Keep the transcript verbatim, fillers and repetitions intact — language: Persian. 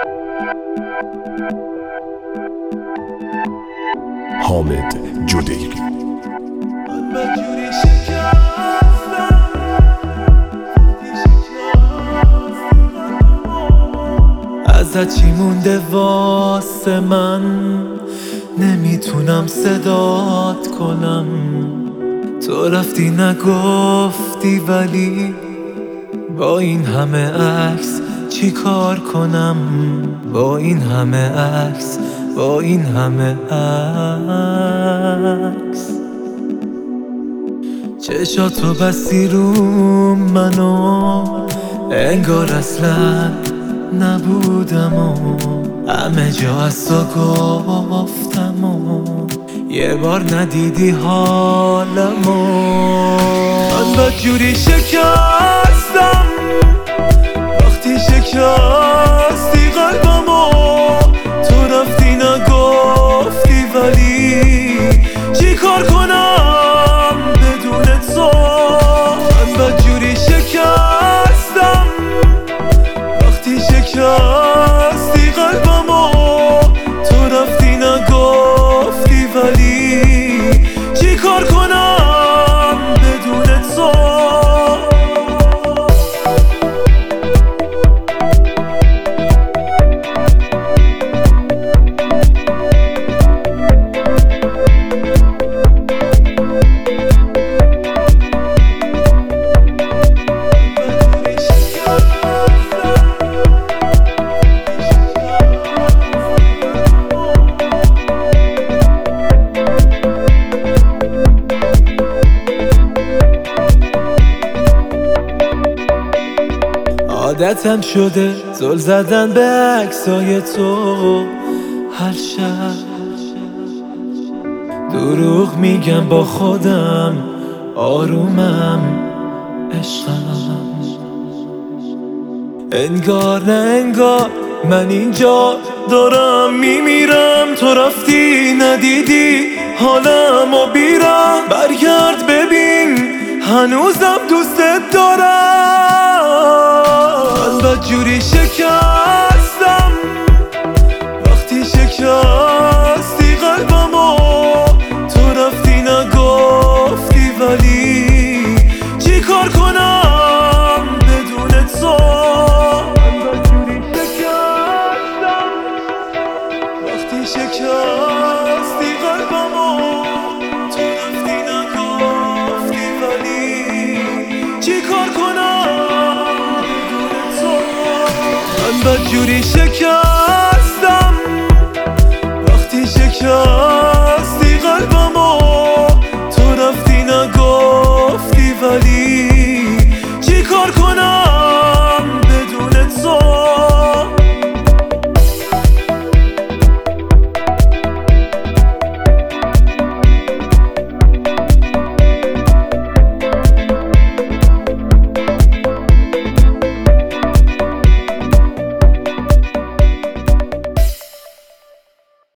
حامد جدیری. ازت چی مونده واسه من؟ نمیتونم صدات کنم. تو رفتی نگفتی، ولی با این همه عکس چی کار کنم؟ با این همه عکس، با این همه عکس. چشاتو بستی رو منو، انگار اصلا نبودم و همه جا از تو گفتم و یه بار ندیدی حالمو. من بدجوری شکستم وقتی شکستی قلبمو. تو رفتی نگفتی، ولی چی کار کنم بدون تو؟ من بدجوری شکستم وقتی شکستی قلبمو. تو رفتی نگفتی، ولی چی کار کنم بدون تو؟ عادتم شده زل زدن به عکسای تو هر شب. دروغ میگم با خودم آرومم عشقم. انگار نه انگار من اینجا دارم میمیرم. تو رفتی ندیدی حالمو بیرم. برگرد ببین هنوزم دوستت دارم. من بدجوری شکستم وقتی شکستی قلبمو. تو رفتی نگفتی، ولی چی کار کنم بدون تو؟ من بدجوری شکستم وقتی شکستی قلبمو. تو رفتی نگفتی، ولی چی کار کنم؟ من بدجوری شکستم